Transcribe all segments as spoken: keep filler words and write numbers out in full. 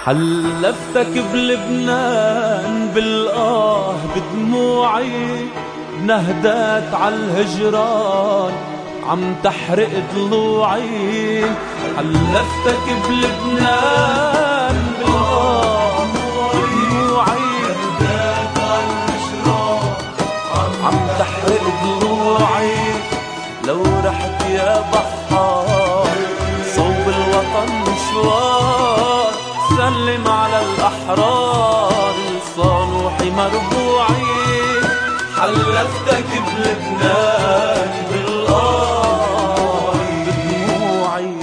حلفتك بلبنان بالآه بدموعي، نهدات عالهجران عم تحرق ضلوعي. حلفتك بلبنان بالآه بدموعي، نهدات عالهجران عم تحرق ضلوعي. لو رحت يا بحار صوب الوطن مشوار، سلم على الأحرار صانوحي مربوعي. حلفتك بلبنان بالآه بدموعي.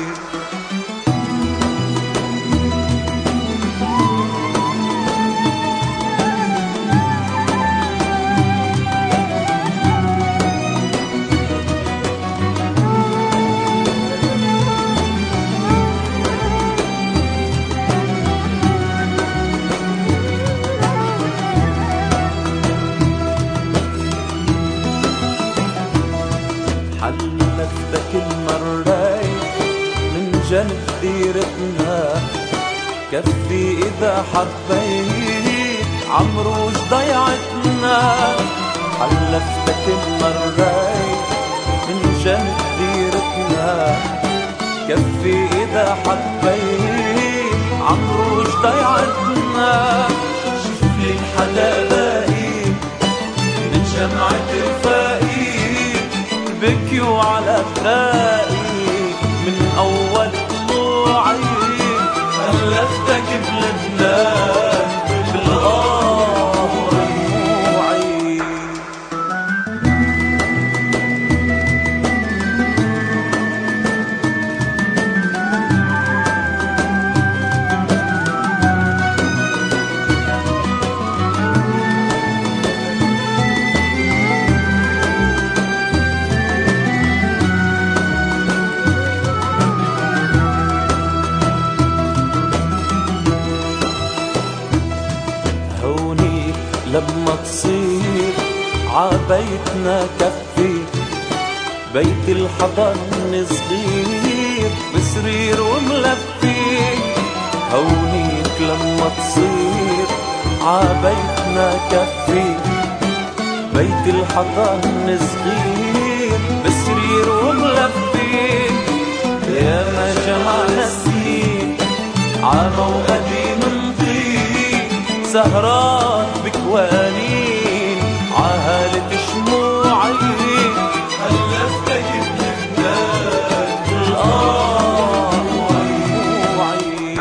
حلفتك المرين من جنب ديرتنا، كفي إذا حبيت عمروج ضيعتنا. حلفتك المرين من جنب ديرتنا، كفي إذا حبيت عمروج ضيعتنا. شوف لك حدا باقي من جمعة رفاقي، بكيوا على فراقي من أول طلوعي. حلفتك بلبنان بالآه بدموعي. لما تصير عبيتنا كفي، بيت الحضن صغير بسرير وملفي. هونيك لما تصير عبيتنا كفي، بيت الحضن صغير بسرير وملفي. يا ما جمعنا سنين عموهدي من طين، سهرات بكوانين عهالة شموعي. حلفتك بلبنان بالآه بدموعي.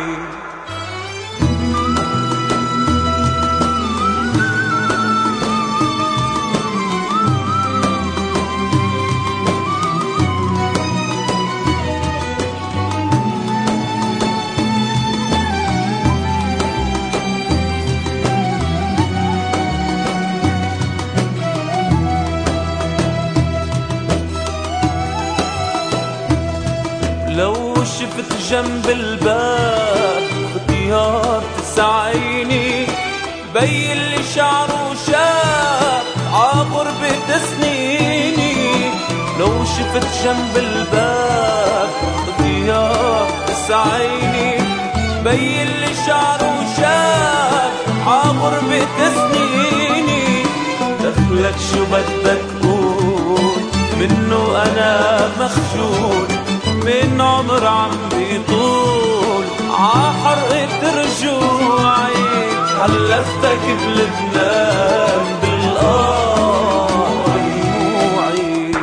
لو شفت جنب الباب اختيار تسعيني، بي اللي شعره شاب عغربة سنيني. لو شفت جنب الباب اختيار تسعيني، بي اللي شعره شاب عغربة سنيني. دخلك شو بدك قول، منه أنا مخجول من عمر عم بيطول عحرقة رجوعي. حلفتك بلبنان بالآه بدموعي.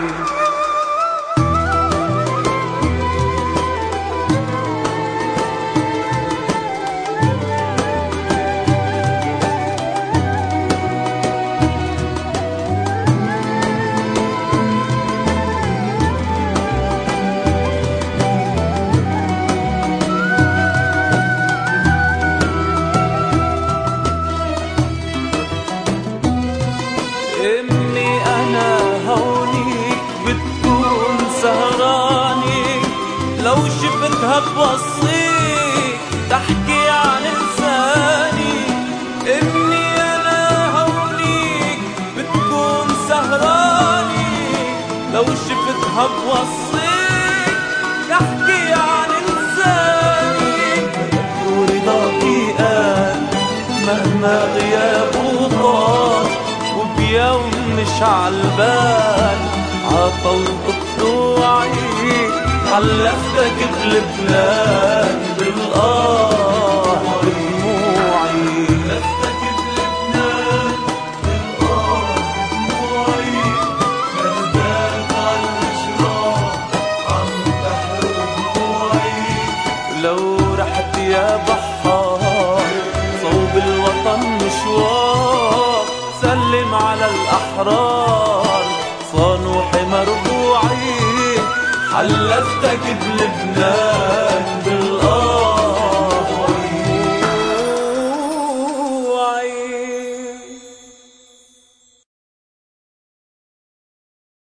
إني أنا هونيك بتكون سهراني، لو شفتها بوصيك تحكي عن لساني. إني أنا هونيك بتكون سهراني، لو شفتها بوصيك تحكي عن لساني. ورضاك مش عالبال عطلقة طلوعي حلفتك بلبنان بالآه بدموعي حلفتك بلبنان بالآه بدموعي كذاب عالمجراح عم تحرق دموعي لو رحت يا بحار صوب الوطن مشوار سلم على الأحرار صانوا حمى ربوعي حلفتك بلبنان